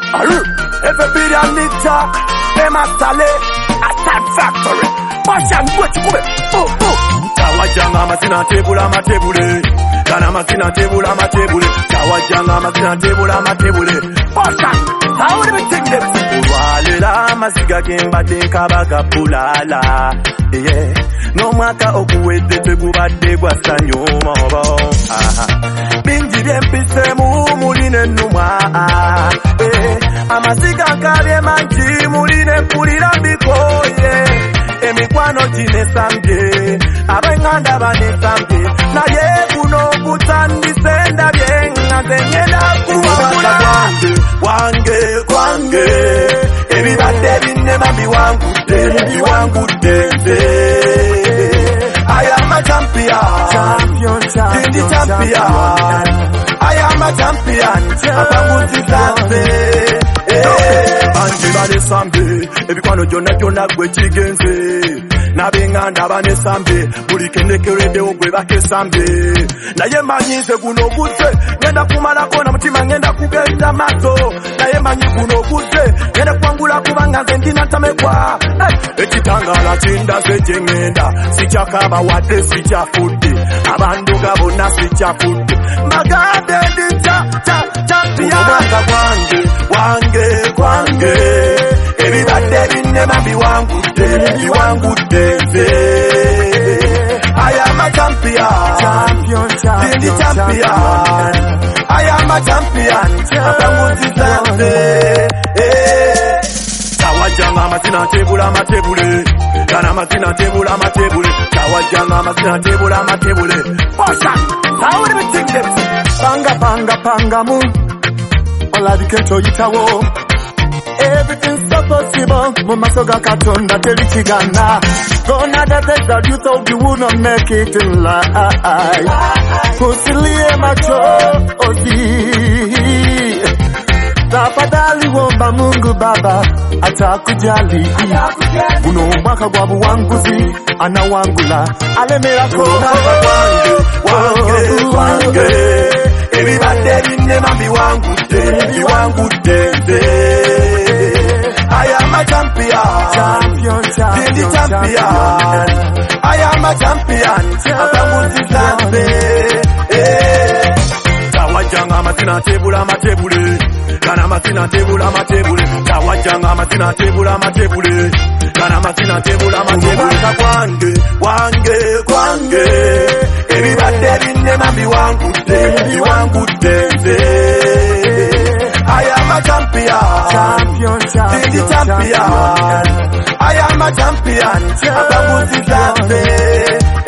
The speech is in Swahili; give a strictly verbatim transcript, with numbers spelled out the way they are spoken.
Every billion liter, them a sale, a sad factory. Passion, what you come? Oh, oh. Tawajanga masina tebula matebule. Kana masina tebula matebule. Tawajanga masina tebula matebule. Passion, how do we take them? Walera masiga kemba teka baka pulala. Yeah, no matter okuwete tegubadde gwasanyo mobo. Binji byempise mu muline numa. Eh, amasiga kabye manji muline pulira bikoye. Emikwano jine sambye, abenganda bane sambye. Na ye kuno kutandise ndabye ngazengela kuwakula. Wange, wange, everybody binne mami wangu de, wangu de, de. I am a champion, champion, champion, the champion. I am a champion, abamuzi zambe. Banji bane sambe, ebikwano jona jona gwe chigenze. Nabenganda bane sambe, buli kendekerede ogwe bake sambe. Naye manyize guno buze, ngenda kumala kona mutima ngenda kugenda mato. Naye manyi guno buze, ngenda kwangula kubanga nze ndina tamekwa. Ekitangala kinda se ngenda, sichakaba wadde sichafudde. Abantu gabona sichafudde. Magade ndi cha cha champion. Omwaka gwange, wange, wange. Everybody binne mami wangu de, wangu de, de. I am a champion, champion, champion, the champion. I am a champion, abamuzi zambe. Tawajanga masina tebula matebule. Kana masina tebula matebule. Tawajanga masina tebula matebule. Passion, how do we take them? Panga, panga, panga mu. Ola diketo itawo. Everything's so possible. Mumasoga katonda telichigana. Gonna the place that you thought you would not make it in life. Kusilie macho odi. Tafadhali womba Mungu Baba atakujali. Uno mwaka gwabu wanguzi anawangula alemera ko wange wange wange. Everybody binne mami wangu de, wangu de, de. I am a champion, champion, champion, the champion. I am a champion, abamuzi zambe. Tawajanga masina tebula matebule. Kana masina tebula matebule. Tawajanga masina tebula matebule. Kana masina tebula matebule. Wange, wange, wange. Everybody binne mami wangu de, wangu de, de. I am a champion, champion, champion, the champion. I am a champion, abamuzi zambe.